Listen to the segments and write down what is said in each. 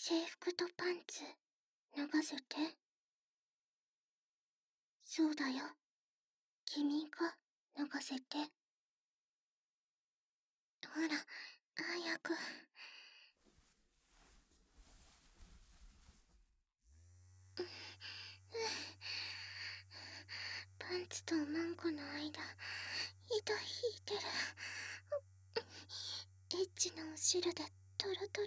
制服とパンツ脱がせて。そうだよ。君が脱がせて。ほら、早く。パンツとマンコの間、糸引いてる。エッチなお汁でトロトロ。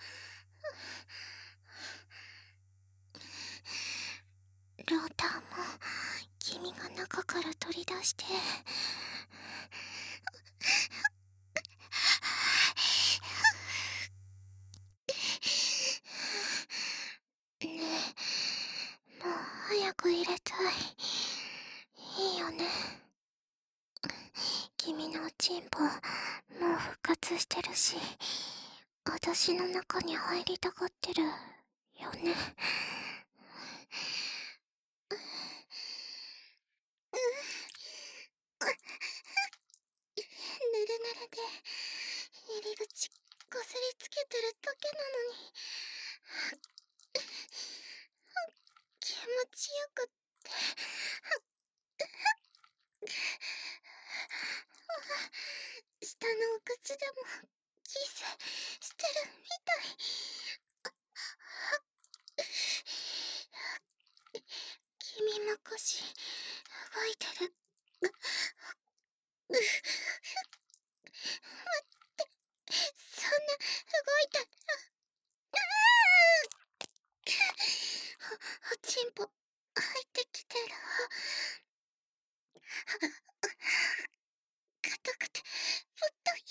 ローターも君が中から取り出して。ねえ、もう早く入れたい。いいよね。君のおちんぽもう復活してるし、私の中に入りたがってるよね。ぬるぬるで入り口こすりつけてるだけなのに気持ちよくって下のお口でもキスしてるみたい。君も腰動いてる。待って、そんな動いたらおちんぽ入ってきてる。硬くてぶっとい。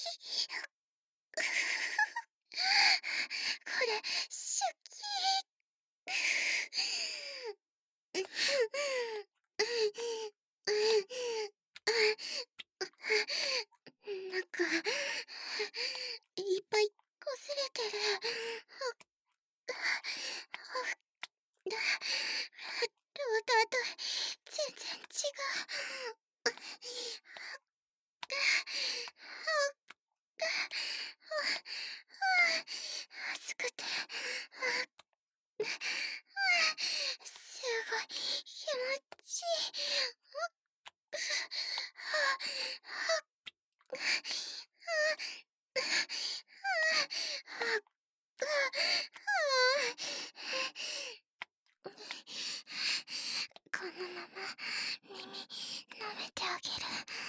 これシュキー。なんかいっぱいこすれてる。ローターと全然違う。熱くてすごい気持ちいい。このまま耳舐めてあげる。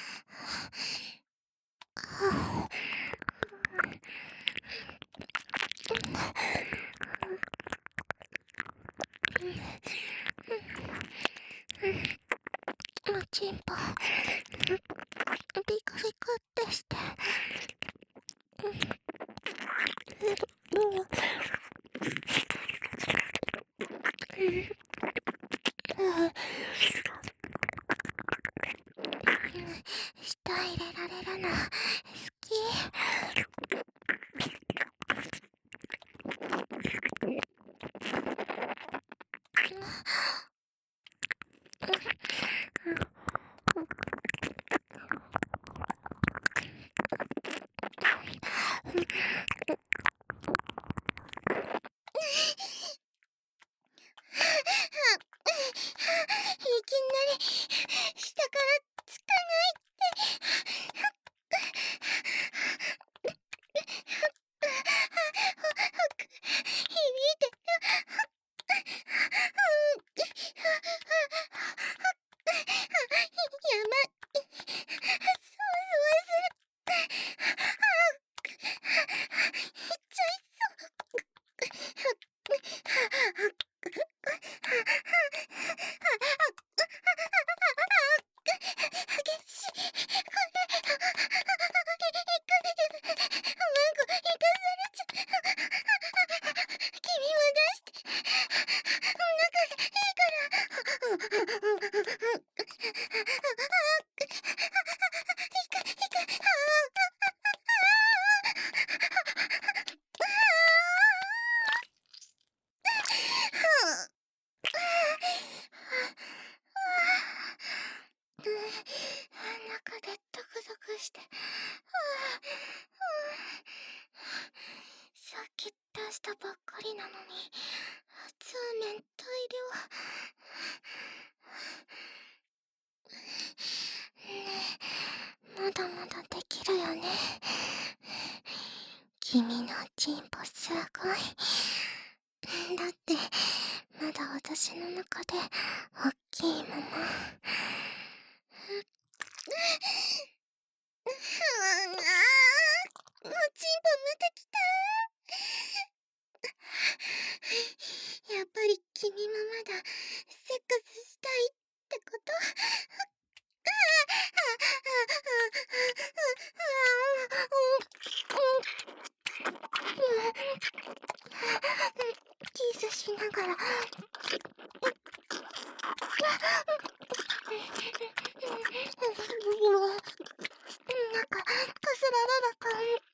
おちんぽビクビクってして。舌入れられるの好き。 らしたばっかりなのに、そうめん大量。ねえ、まだまだできるよね。君のチンポすごい。だって、まだ私の中で大きいまま。もうチンポまた来た。やっぱり君もまだセックスしたいってこと？キスしながらなんかこすられる感じ。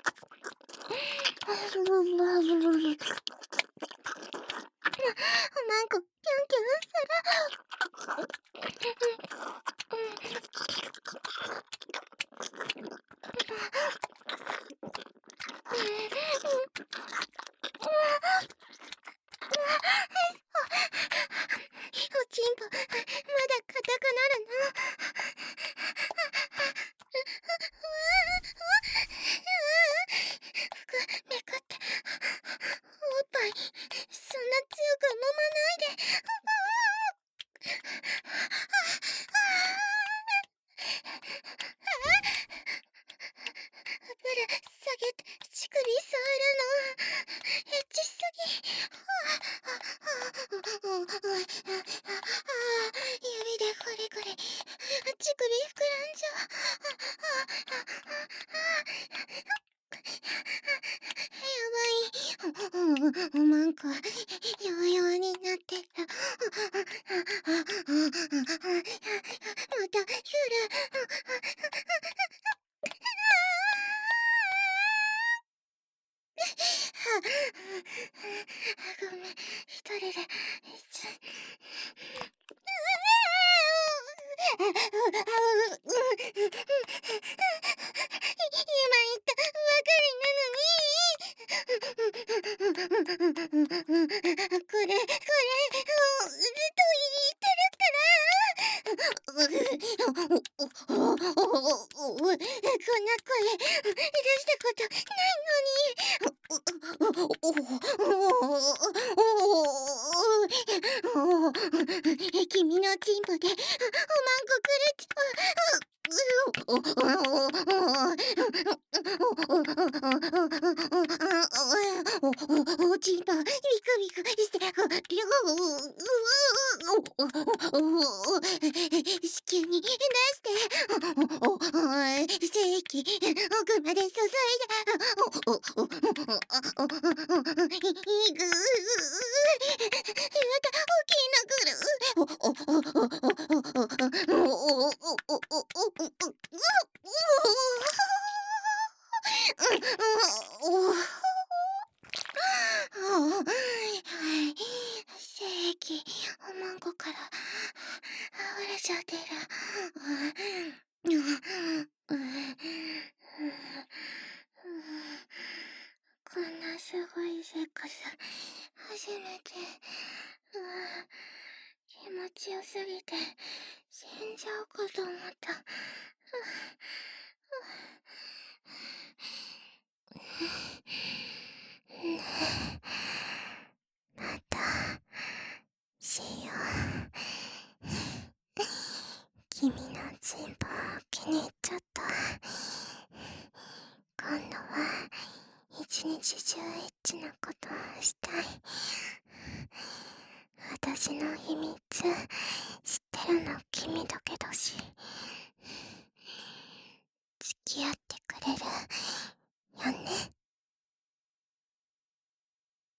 おまんこキュンキュンすおちんぽまだ硬くなるめくっておっぱいそんな強く揉まないで。ブル下げて乳首触るのエッチすぎ。指でコリコリ乳首膨らんじゃう。やばい。おまんこ弱々になってる。また来る。ごめん、一人で今言ったばかりなのに。これずっと言ってるから。こんな声出したことないのに。君のチンポでおまんこくれちおちんぽビクビクして子宮に出して精液奥まで注いでまた大きいの来る。精液おまんこから溢れちゃってる。こんなすごいセックス初めて。気持ちよすぎて死んじゃうかと思った。またしよう。君のチンポ気に入っちゃった。今度は一日中エッチなことしたい。私の秘密知ってるの君だけだし、付き合って